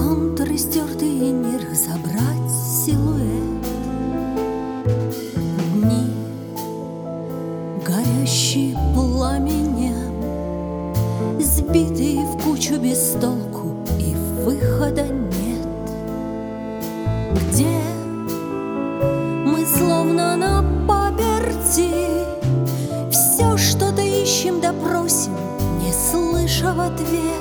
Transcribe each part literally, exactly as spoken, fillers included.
контуры стертые, не разобрать силуэт. Дни, горящие пламенем, сбитые в кучу без толку, и выхода нет. Где мы словно на паперти, все что-то ищем да просим, не слыша в ответ.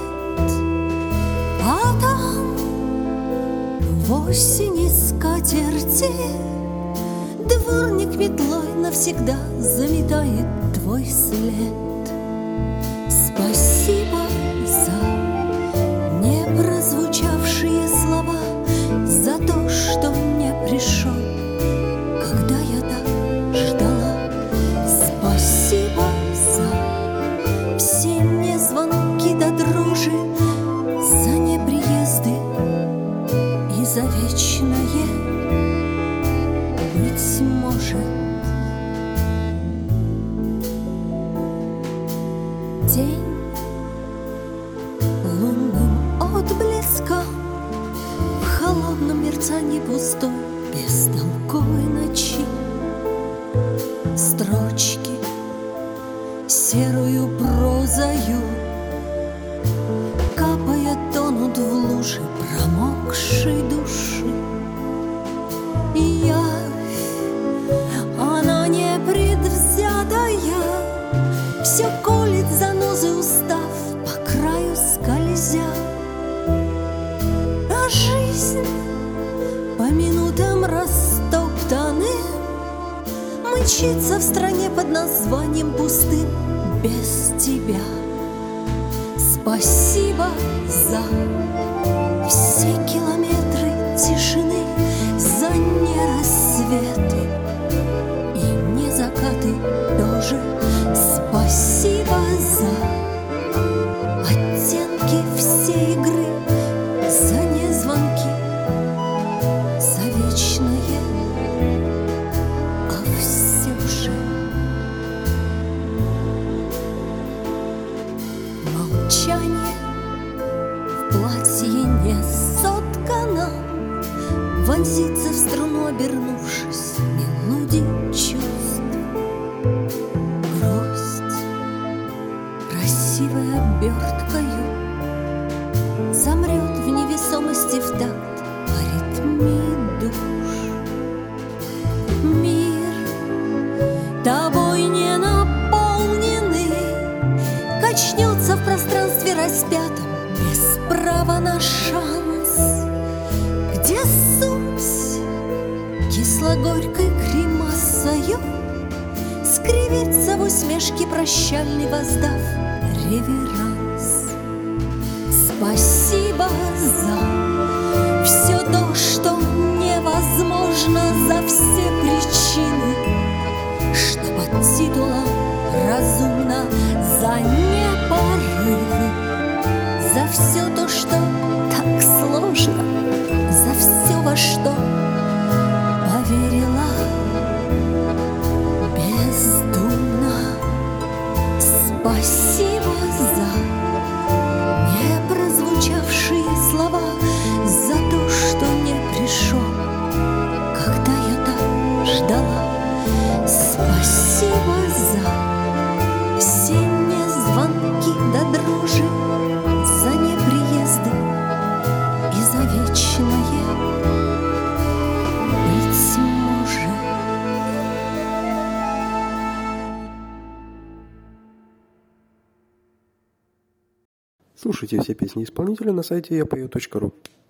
А там в осени скатерти дворник метлой навсегда заметает твой след. Спасибо за непрозвучавшие слова, за то, что не пришел, когда я так ждала. Спасибо за все незвонки до дрожи, за неприезды и за вечное, быть может. День лунным отблеском в холодном мерцании пустой бестолковой ночи. Строчки серую прозою, капая, тонут в луже промокшей души. И явь, она непредвзятая, все колет занозы устав, по краю скользя. А жизнь по минутам растоптанным мчится в стране под названием пустым без тебя. Спасибо за все километры тишины, за нерассветы и не закаты тоже. Спасибо за оттенки всей игры, за незвонки, за вечное, а все же молчание в платье не соткано, вонзится в струну, обернувшись мелодий чувств. Грусть красивой оберткою замрет в невесомости в такт аритмии душ. Мир тобой не наполненный качнется в пространстве распятом без права на шанс, где суть кисло-горькой гримасою скривится в усмешке прощальный, воздав реверанс. Спасибо за все то, что невозможно, за все причины, что под титулом разумно, за непорывы, за все то, что так сложно, за все, во что поверила бездумно. Спасибо за непрозвучавшие слова, за то, что не пришел, когда я так ждала. Спасибо за все незвонки до дрожи, за неприезды и за вечное, быть может. Слушайте все песни исполнителя на сайте я пою точка ру.